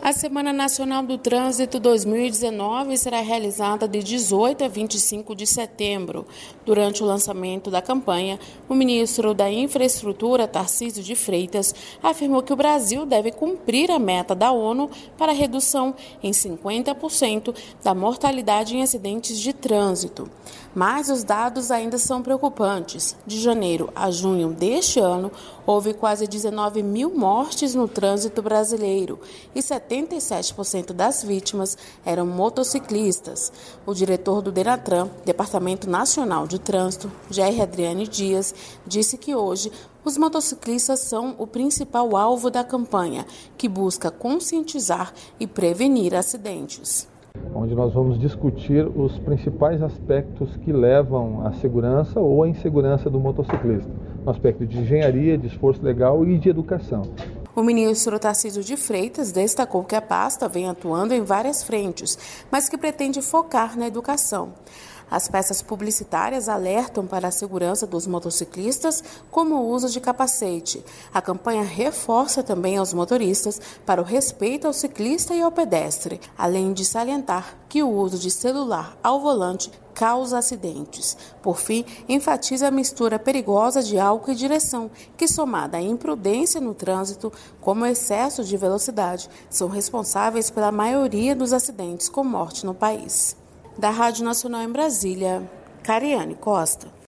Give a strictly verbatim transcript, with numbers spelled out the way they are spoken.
A Semana Nacional do Trânsito dois mil e dezenove será realizada de dezoito a vinte e cinco de setembro. Durante o lançamento da campanha, o ministro da Infraestrutura, Tarcísio de Freitas, afirmou que o Brasil deve cumprir a meta da ONU para a redução em cinquenta por cento da mortalidade em acidentes de trânsito. Mas os dados ainda são preocupantes. De janeiro a junho deste ano, houve quase dezenove mil mortes no trânsito brasileiro e setenta e sete por cento das vítimas eram motociclistas. O diretor do Denatran, Departamento Nacional de Trânsito, Jair Adriane Dias, disse que hoje os motociclistas são o principal alvo da campanha, que busca conscientizar e prevenir acidentes. Onde nós vamos discutir os principais aspectos que levam à segurança ou à insegurança do motociclista, no aspecto de engenharia, de esforço legal e de educação. O ministro Tarcísio de Freitas destacou que a pasta vem atuando em várias frentes, mas que pretende focar na educação. As peças publicitárias alertam para a segurança dos motociclistas, como o uso de capacete. A campanha reforça também aos motoristas para o respeito ao ciclista e ao pedestre, além de salientar que o uso de celular ao volante causa acidentes. Por fim, enfatiza a mistura perigosa de álcool e direção, que, somada à imprudência no trânsito, como o excesso de velocidade, são responsáveis pela maioria dos acidentes com morte no país. Da Rádio Nacional em Brasília, Cariane Costa.